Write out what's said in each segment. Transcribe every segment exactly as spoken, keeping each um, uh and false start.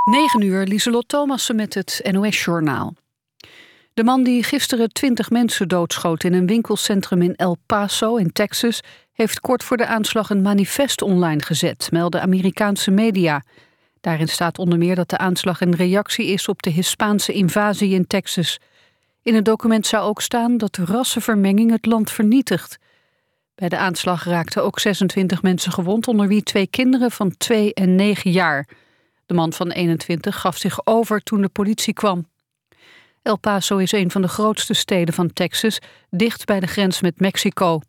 negen uur, Lieselot Thomassen met het N O S-journaal. De man die gisteren twintig mensen doodschoot in een winkelcentrum in El Paso in Texas heeft kort voor de aanslag een manifest online gezet, melden Amerikaanse media. Daarin staat onder meer dat de aanslag een reactie is op de Hispaanse invasie in Texas. In het document zou ook staan dat rassenvermenging het land vernietigt. Bij de aanslag raakten ook zesentwintig mensen gewond, onder wie twee kinderen van twee en negen jaar. De man van eenentwintig gaf zich over toen de politie kwam. El Paso is een van de grootste steden van Texas, dicht bij de grens met Mexico.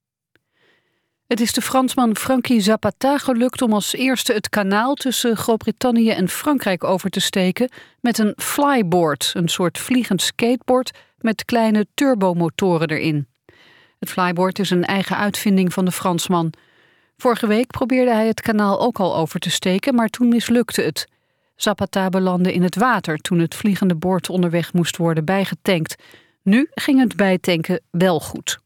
Het is de Fransman Frankie Zapata gelukt om als eerste het kanaal tussen Groot-Brittannië en Frankrijk over te steken met een flyboard, een soort vliegend skateboard met kleine turbomotoren erin. Het flyboard is een eigen uitvinding van de Fransman. Vorige week probeerde hij het kanaal ook al over te steken, maar toen mislukte het. Zapata belandde in het water toen het vliegende boord onderweg moest worden bijgetankt. Nu ging het bijtanken wel goed.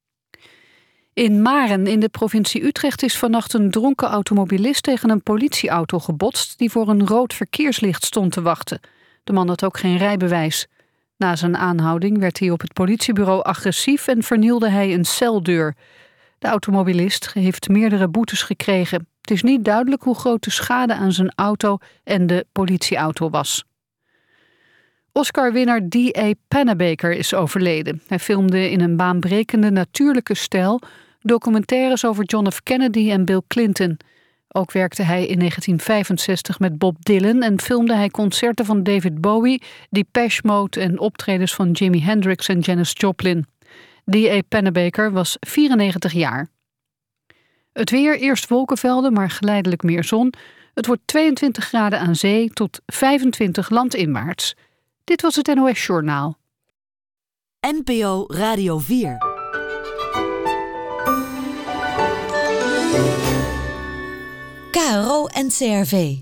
In Maren in de provincie Utrecht is vannacht een dronken automobilist tegen een politieauto gebotst die voor een rood verkeerslicht stond te wachten. De man had ook geen rijbewijs. Na zijn aanhouding werd hij op het politiebureau agressief en vernielde hij een celdeur. De automobilist heeft meerdere boetes gekregen. Het is niet duidelijk hoe groot de schade aan zijn auto en de politieauto was. Oscar-winnaar D A Pennebaker is overleden. Hij filmde in een baanbrekende natuurlijke stijl documentaires over John F. Kennedy en Bill Clinton. Ook werkte hij in negentien vijfenzestig met Bob Dylan en filmde hij concerten van David Bowie, Depeche Mode en optredens van Jimi Hendrix en Janis Joplin. D A Pennebaker was vierennegentig jaar. Het weer, eerst wolkenvelden, maar geleidelijk meer zon. Het wordt tweeëntwintig graden aan zee tot vijfentwintig landinwaarts. Dit was het N O S-journaal. N P O Radio vier. K R O en C R V.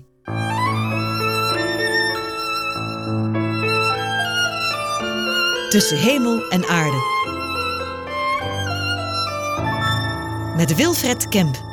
Tussen hemel en aarde. Met Wilfred Kemp.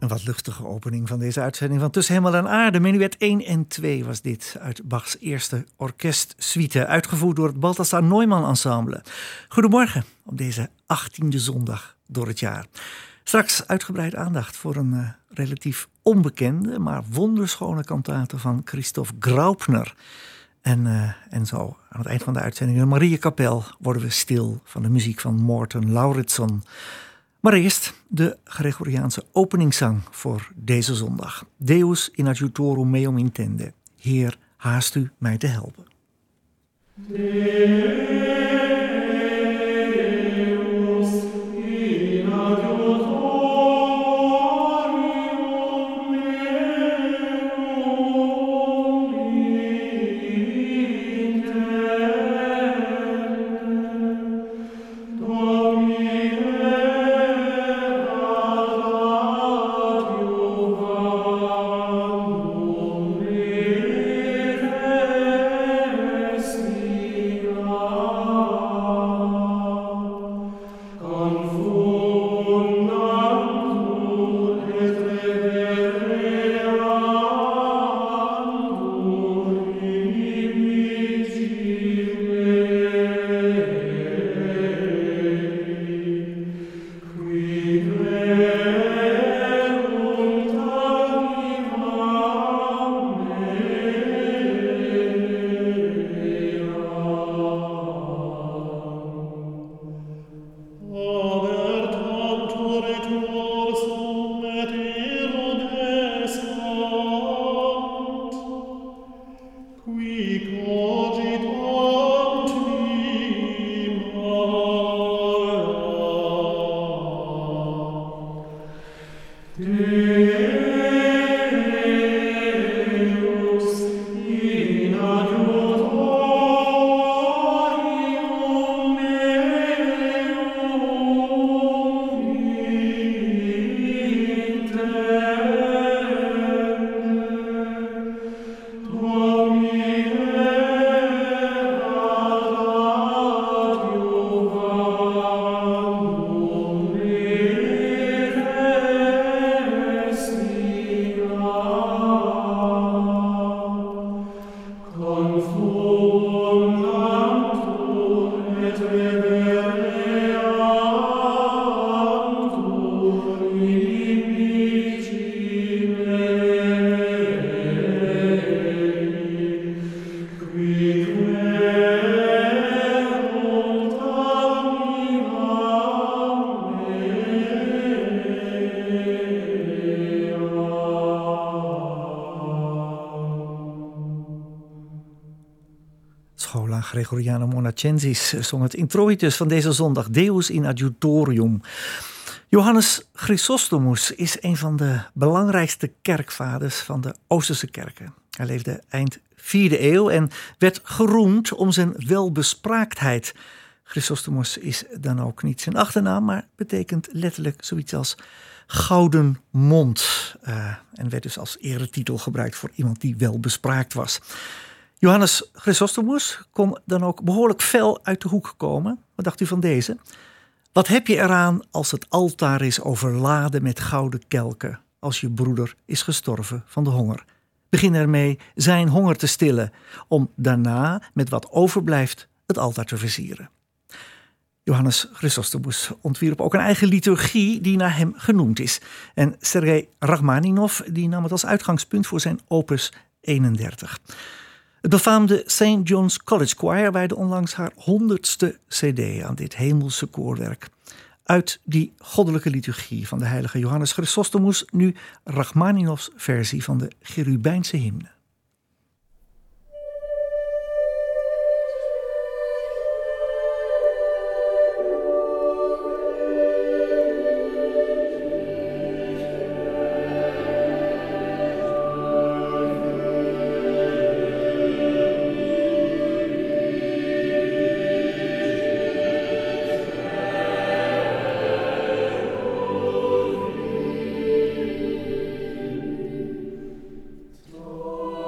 Een wat luchtige opening van deze uitzending van Tussen Hemel en Aarde. Menuet één en twee was dit uit Bachs eerste orkestsuite, uitgevoerd door het Balthasar Neumann Ensemble. Goedemorgen op deze achttiende zondag door het jaar. Straks uitgebreid aandacht voor een uh, relatief onbekende, maar wonderschone kantate van Christoph Graupner. En, uh, en zo aan het eind van de uitzending in de Mariekapel worden we stil van de muziek van Morten Lauridsen. Maar eerst de Gregoriaanse openingszang voor deze zondag. Deus in adjutorum meum intende. Heer, haast u mij te helpen. Gregoriano Monacensis zong het introitus van deze zondag, Deus in adjutorium. Johannes Chrysostomus is een van de belangrijkste kerkvaders van de Oosterse kerken. Hij leefde eind vierde eeuw en werd geroemd om zijn welbespraaktheid. Chrysostomus is dan ook niet zijn achternaam, maar betekent letterlijk zoiets als gouden mond. Uh, en werd dus als eretitel gebruikt voor iemand die welbespraakt was. Johannes Chrysostomus kon dan ook behoorlijk fel uit de hoek komen. Wat dacht u van deze? Wat heb je eraan als het altaar is overladen met gouden kelken, als je broeder is gestorven van de honger? Begin ermee zijn honger te stillen, om daarna met wat overblijft het altaar te versieren. Johannes Chrysostomus ontwierp ook een eigen liturgie die naar hem genoemd is. En Sergei Rachmaninov die nam het als uitgangspunt voor zijn opus eenendertig. Het befaamde Saint John's College Choir wijde onlangs haar honderdste cd aan dit hemelse koorwerk. Uit die goddelijke liturgie van de heilige Johannes Chrysostomus nu Rachmaninovs versie van de Cherubijnse hymne. Oh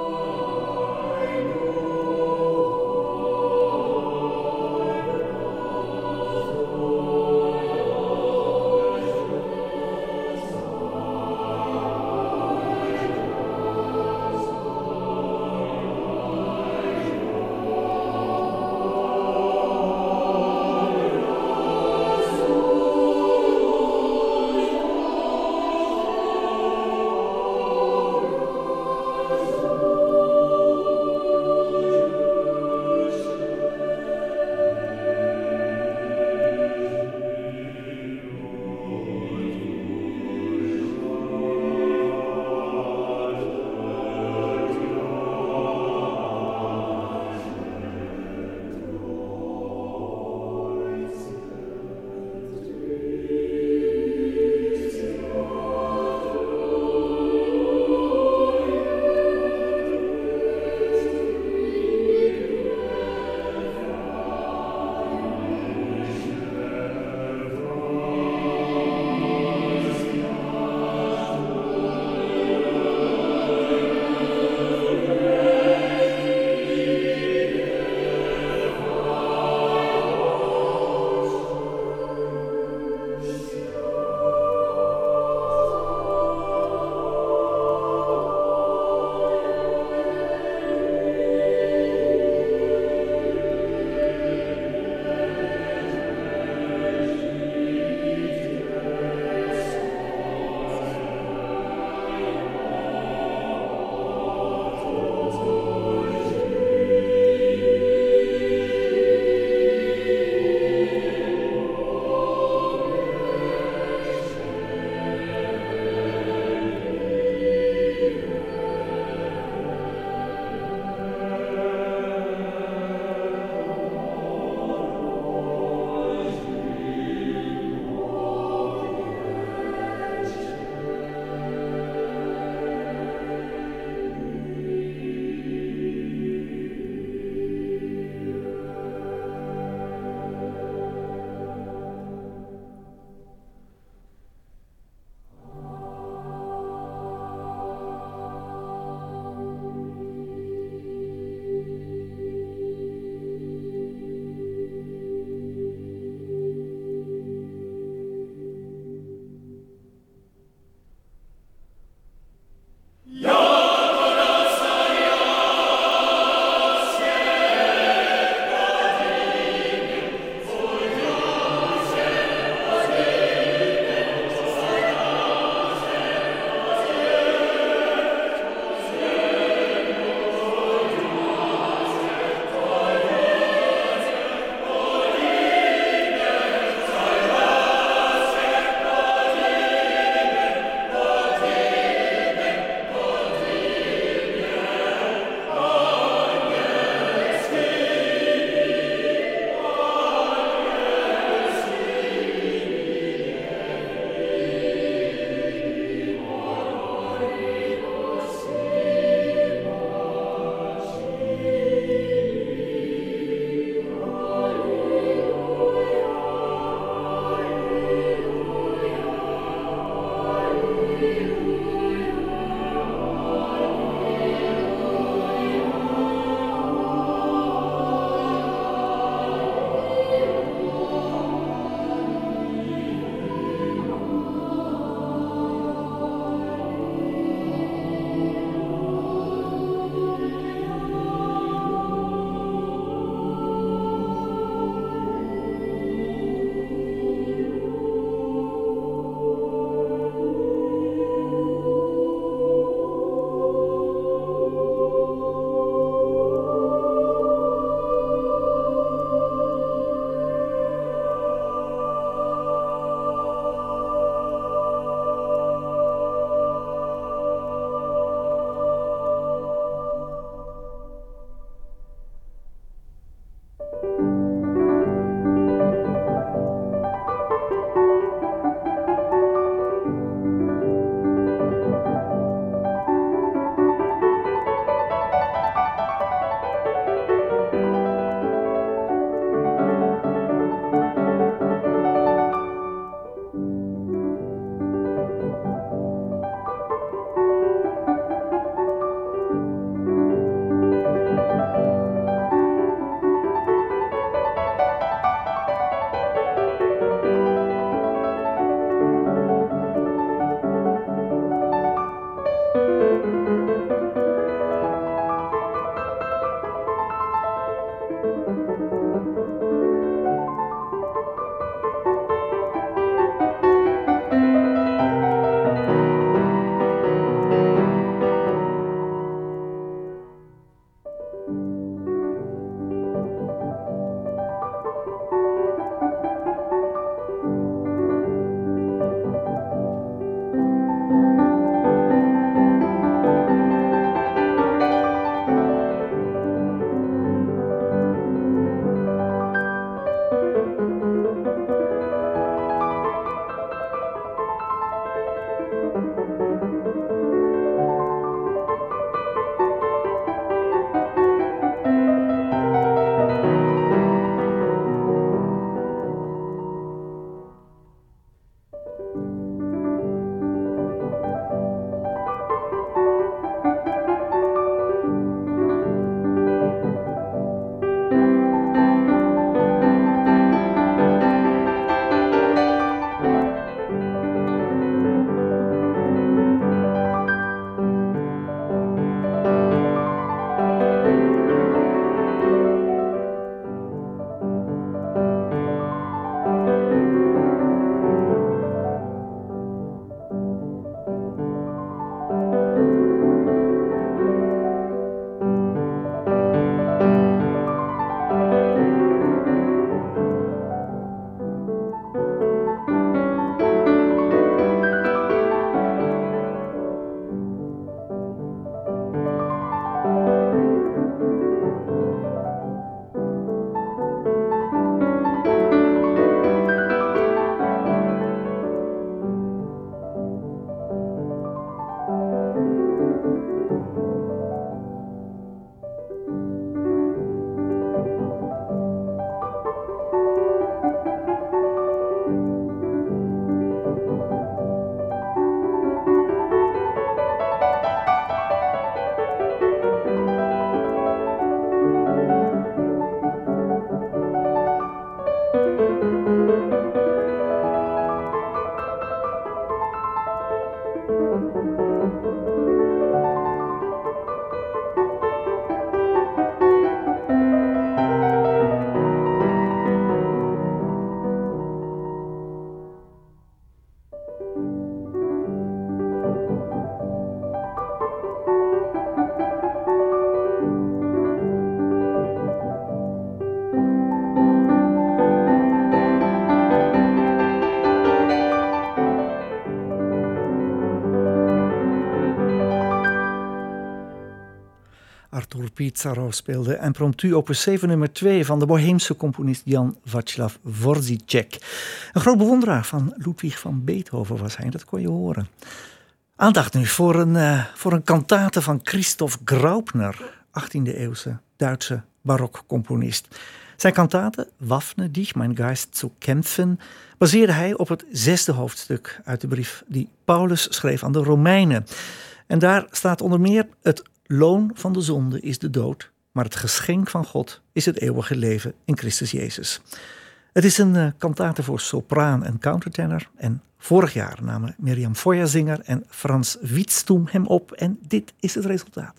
Artur Pizarro speelde impromptu opus zeven nummer twee van de Boheemse componist Jan Václav Dvořák. Een groot bewonderaar van Ludwig van Beethoven was hij, dat kon je horen. Aandacht nu voor een, uh, voor een kantate van Christoph Graupner, achttiende eeuwse Duitse barokcomponist. Zijn kantate, Waffne dich, mein Geist zu kämpfen, baseerde hij op het zesde hoofdstuk uit de brief die Paulus schreef aan de Romeinen. En daar staat onder meer: het loon van de zonde is de dood, maar het geschenk van God is het eeuwige leven in Christus Jezus. Het is een uh, kantate voor sopraan en countertenor. En vorig jaar namen Mirjam Feuersinger en Frans Witstum hem op. En dit is het resultaat.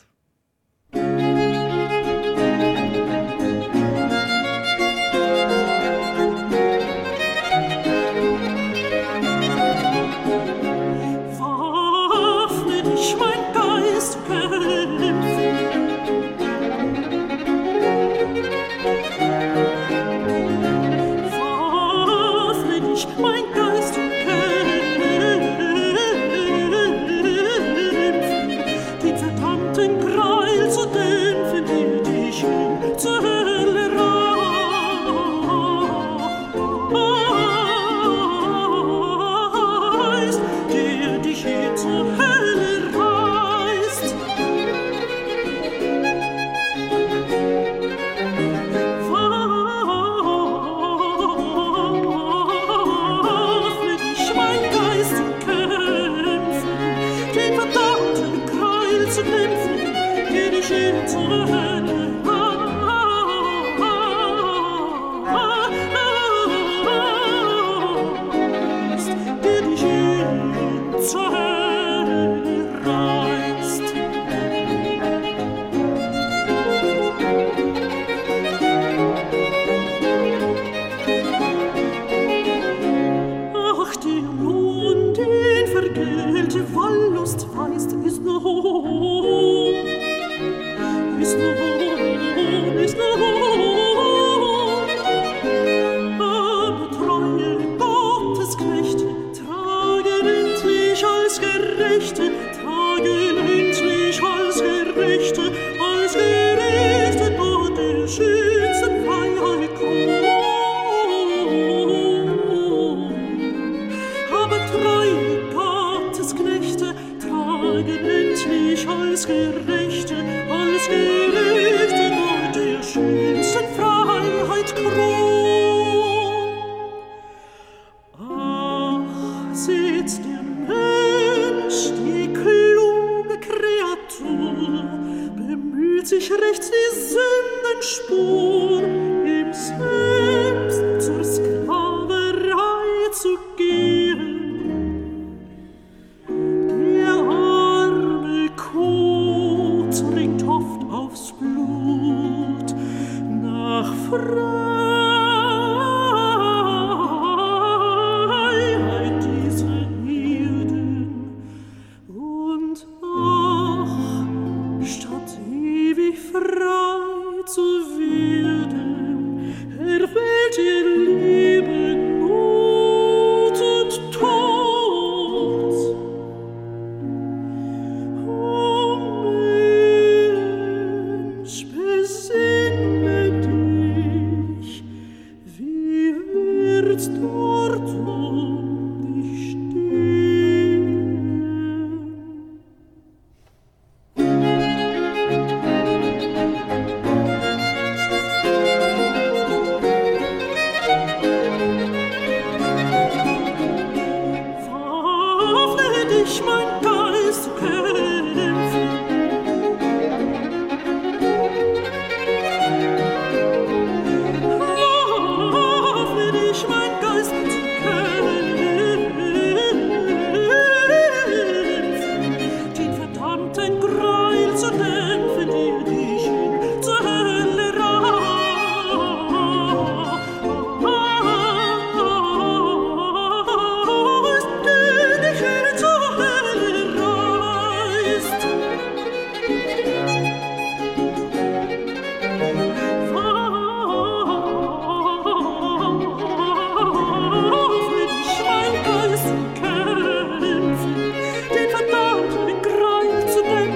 Den verdammten Gral zu denken.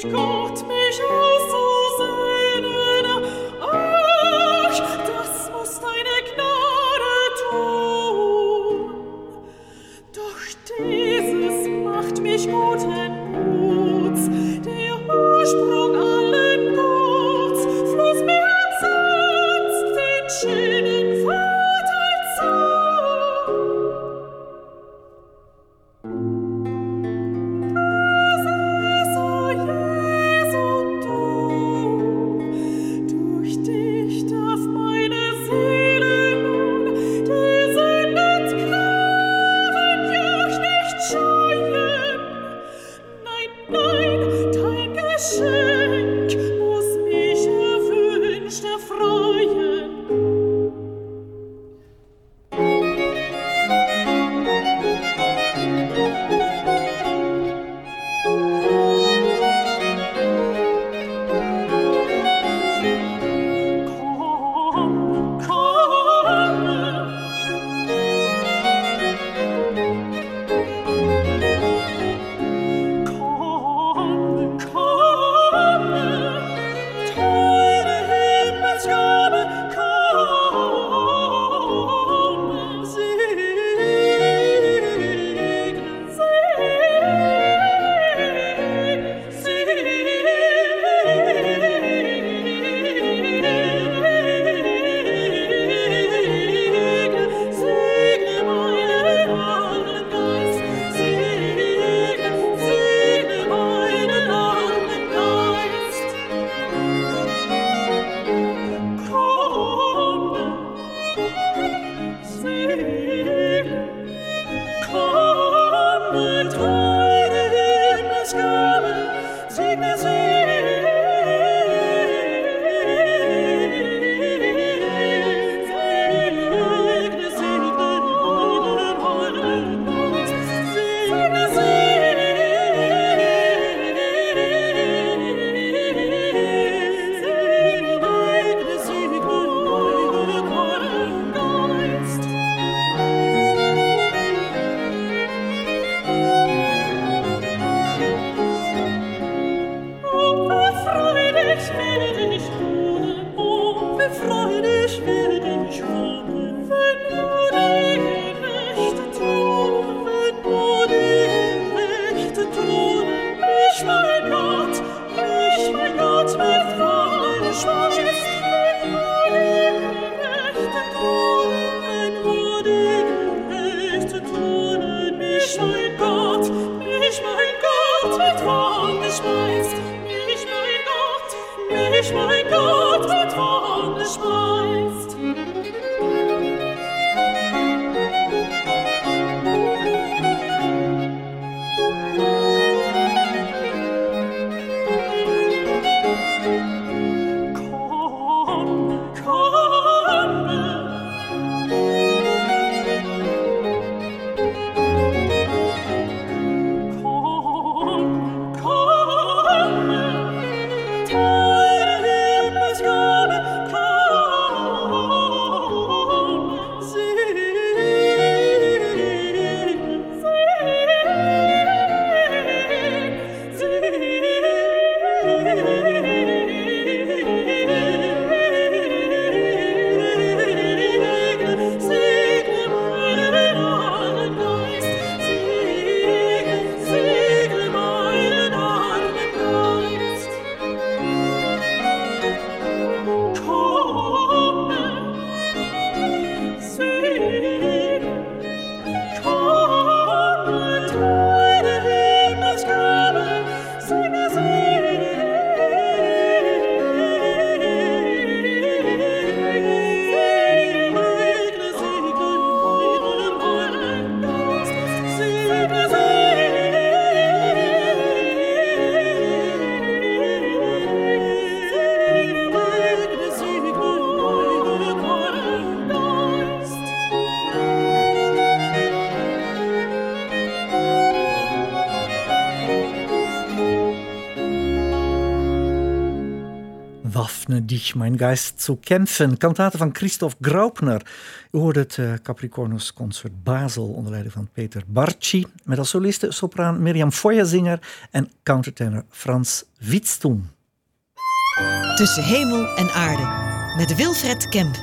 Teure Himmelsgabe, komm! Waffne dich, mein Geist zu kämpfen. Kantate van Christoph Graupner. U hoorde het uh, Capricornus Concert Basel onder leiding van Peter Bartsch. Met als soliste sopraan Mirjam Feuersinger en countertenor Frans Witstum. Tussen hemel en aarde met Wilfred Kemp.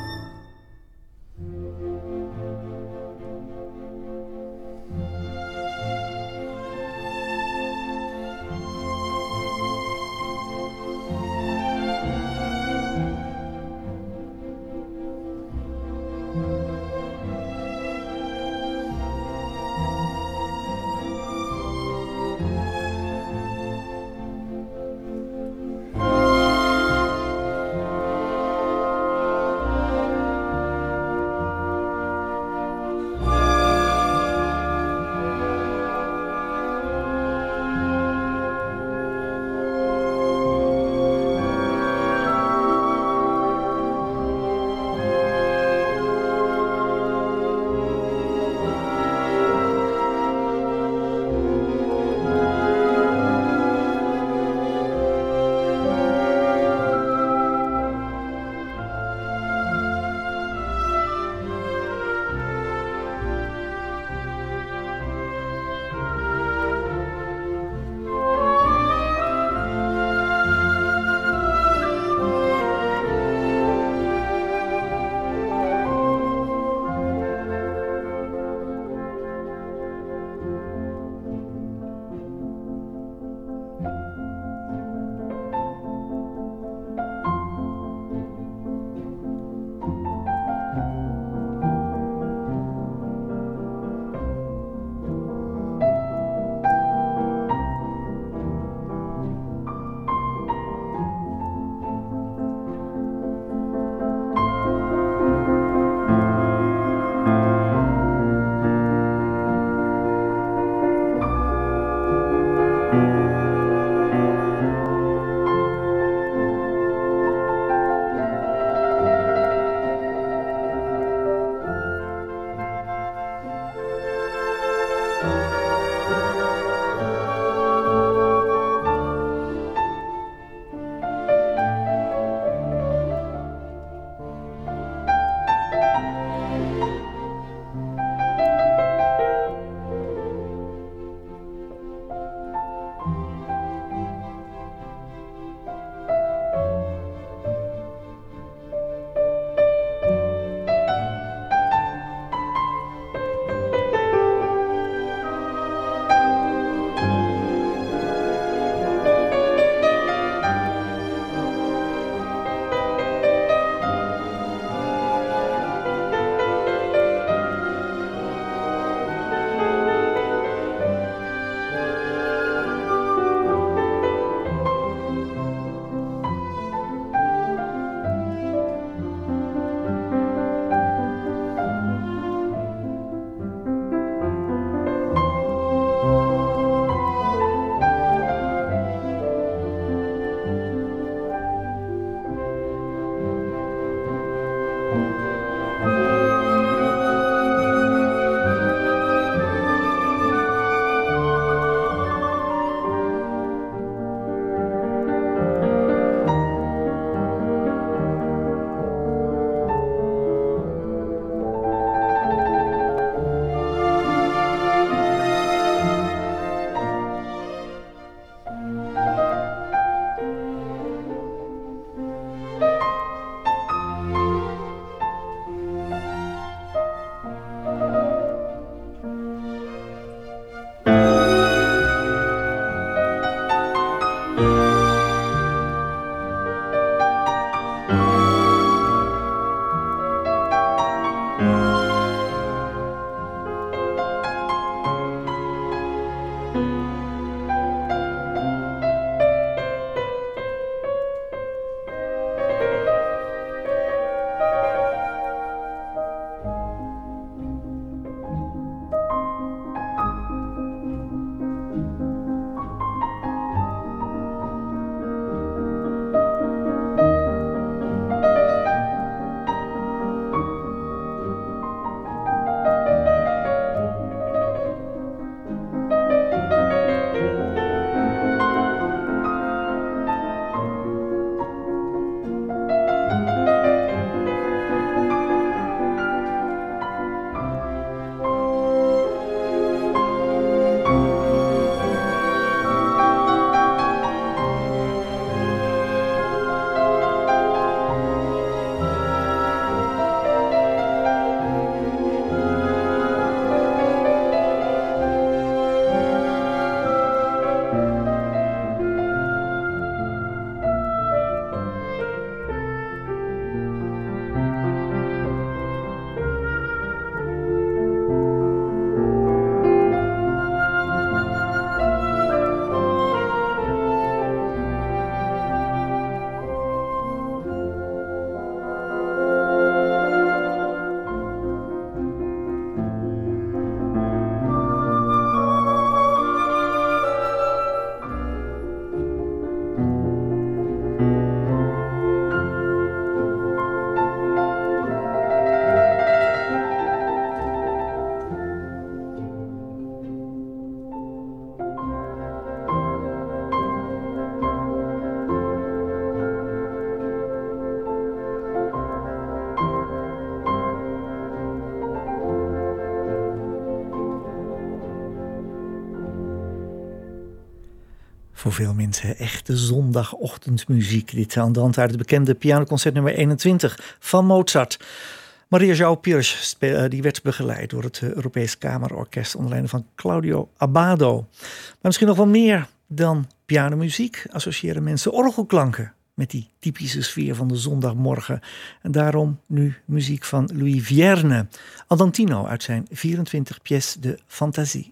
Voor veel mensen echte zondagochtendmuziek. Dit aan de hand uit het bekende pianoconcert nummer eenentwintig van Mozart. Maria João Pires die werd begeleid door het Europees Kamerorkest onder leiding van Claudio Abbado. Maar misschien nog wel meer dan pianomuziek associëren mensen orgelklanken met die typische sfeer van de zondagmorgen. En daarom nu muziek van Louis Vierne, Andantino uit zijn vierentwintig pièces de Fantasie.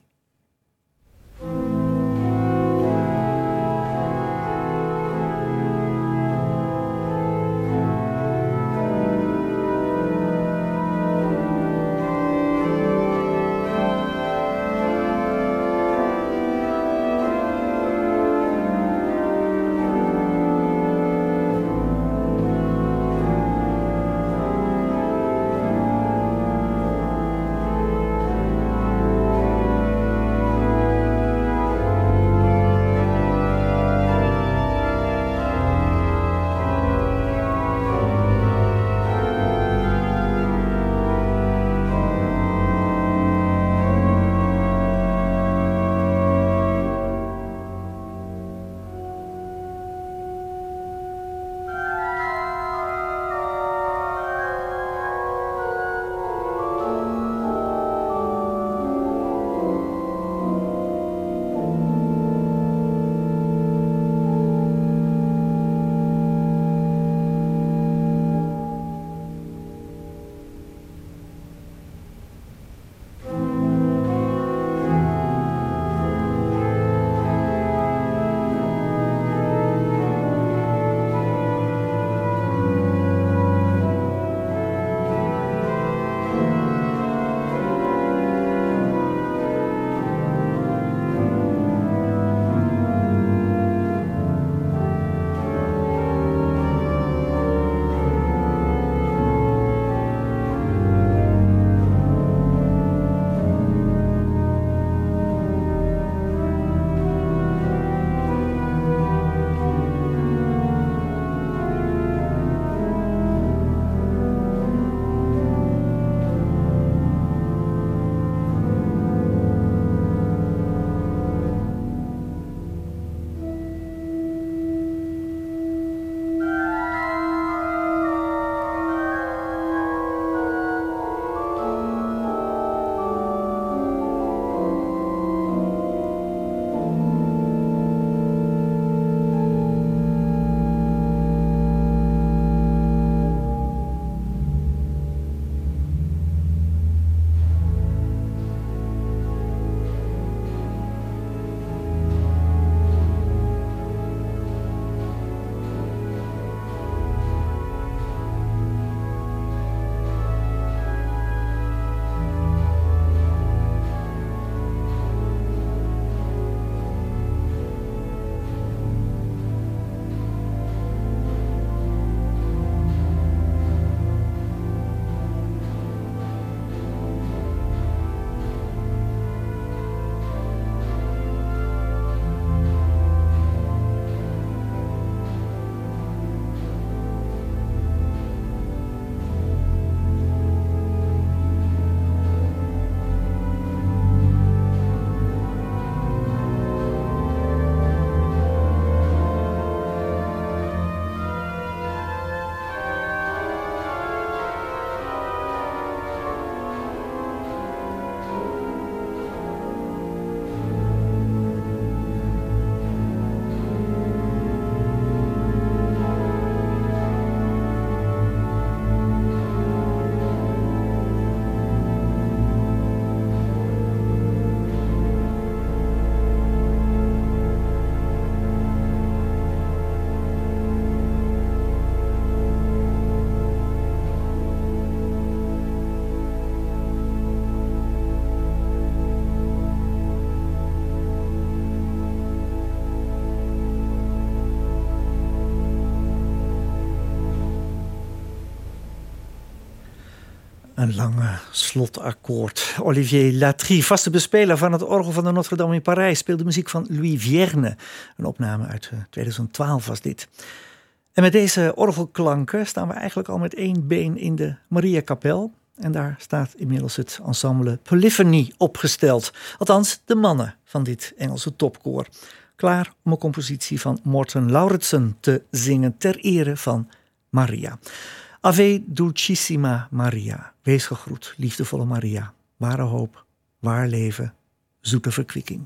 Een lange slotakkoord. Olivier Latry, vaste bespeler van het orgel van de Notre-Dame in Parijs, speelde muziek van Louis Vierne. Een opname uit tweeduizend twaalf was dit. En met deze orgelklanken staan we eigenlijk al met één been in de Mariakapel. En daar staat inmiddels het ensemble Polyphony opgesteld. Althans, de mannen van dit Engelse topkoor. Klaar om een compositie van Morten Lauritsen te zingen ter ere van Maria. Ave Dulcissima Maria. Wees gegroet, liefdevolle Maria. Ware hoop, waar leven, zoete verkwikking.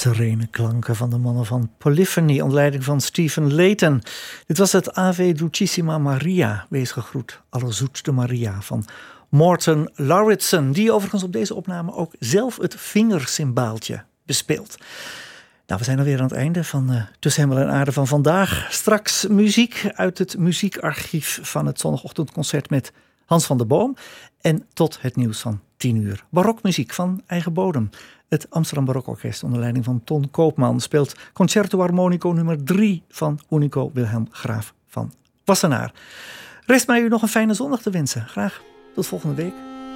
serene klanken van de mannen van Polyphony onder leiding van Stephen Layton. Dit was het Ave Ducissima Maria, wees gegroet, allerzoetste Maria van Morten Lauritsen, die overigens op deze opname ook zelf het vingercymbaaltje bespeelt. Nou, we zijn alweer aan het einde van uh, Tussen Hemel en Aarde van vandaag. Straks muziek uit het muziekarchief van het zondagochtendconcert met Hans van der Boom. En tot het nieuws van tien uur. Barokmuziek van eigen bodem. Het Amsterdam Barokorkest onder leiding van Ton Koopman speelt Concerto Armonico nummer drie van Unico Wilhelm Graaf van Wassenaar. Rest mij u nog een fijne zondag te wensen. Graag tot volgende week.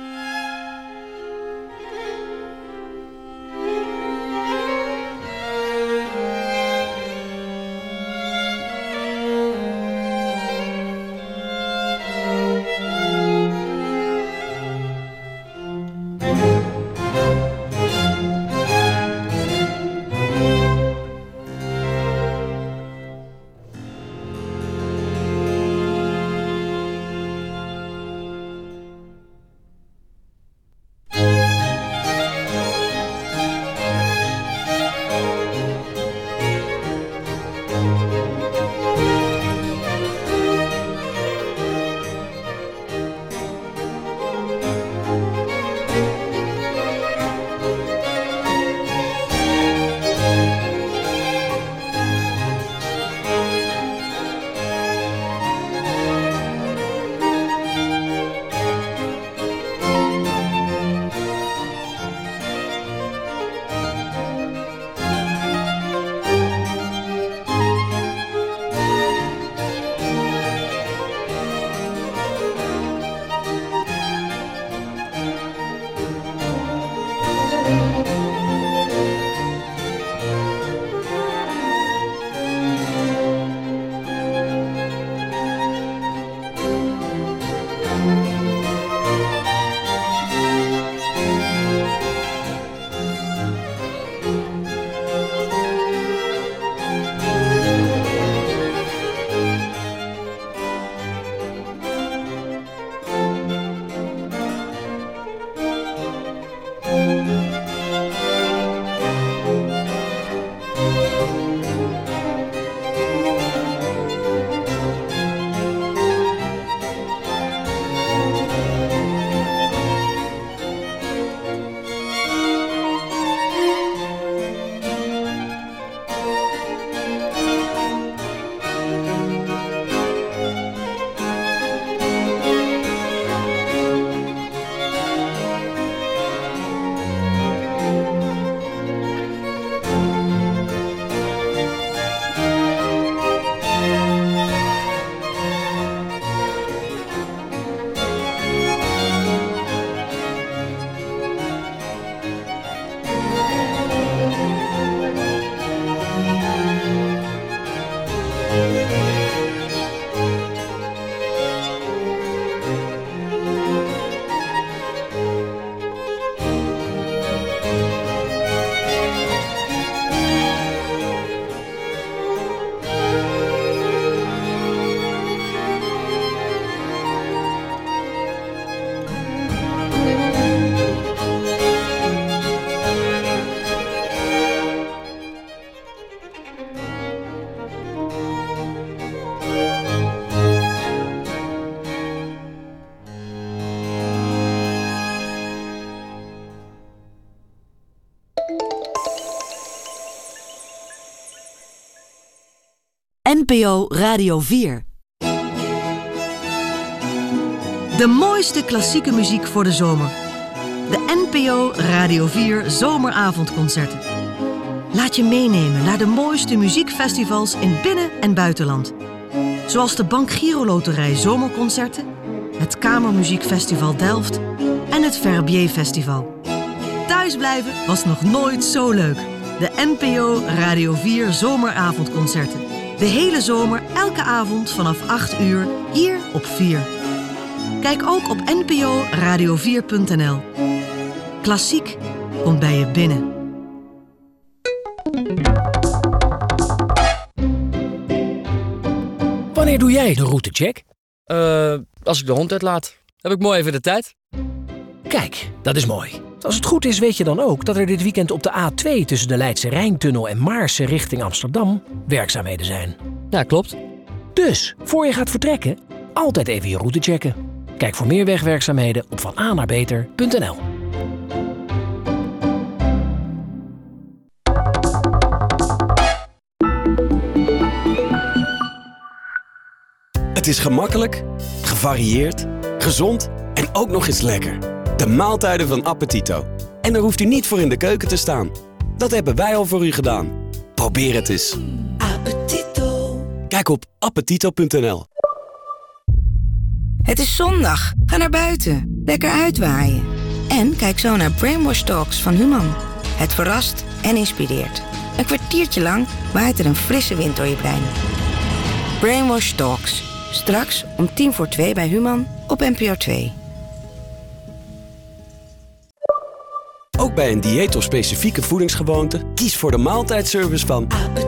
N P O Radio vier. De mooiste klassieke muziek voor de zomer. De N P O Radio vier Zomeravondconcerten. Laat je meenemen naar de mooiste muziekfestivals in binnen- en buitenland. Zoals de Bank Giro Loterij Zomerconcerten, het Kamermuziekfestival Delft en het Verbier Festival. Thuisblijven was nog nooit zo leuk. De N P O Radio vier Zomeravondconcerten. De hele zomer, elke avond vanaf acht uur, hier op vier. Kijk ook op n p o radio vier punt n l. Klassiek komt bij je binnen. Wanneer doe jij de routecheck? Uh, als ik de hond uitlaat, heb ik mooi even de tijd. Kijk, dat is mooi. Als het goed is weet je dan ook dat er dit weekend op de A twee... tussen de Leidse Rijntunnel en Maarsen richting Amsterdam werkzaamheden zijn. Ja, klopt. Dus, voor je gaat vertrekken, altijd even je route checken. Kijk voor meer wegwerkzaamheden op van a naar beter punt n l. Het is gemakkelijk, gevarieerd, gezond en ook nog eens lekker. De maaltijden van Appetito. En daar hoeft u niet voor in de keuken te staan. Dat hebben wij al voor u gedaan. Probeer het eens. Appetito. Kijk op appetito punt n l. Het is zondag. Ga naar buiten. Lekker uitwaaien. En kijk zo naar Brainwash Talks van Human. Het verrast en inspireert. Een kwartiertje lang waait er een frisse wind door je brein. Brainwash Talks. Straks om tien voor twee bij Human op N P O twee. Ook bij een dieet of specifieke voedingsgewoonte, kies voor de maaltijdservice van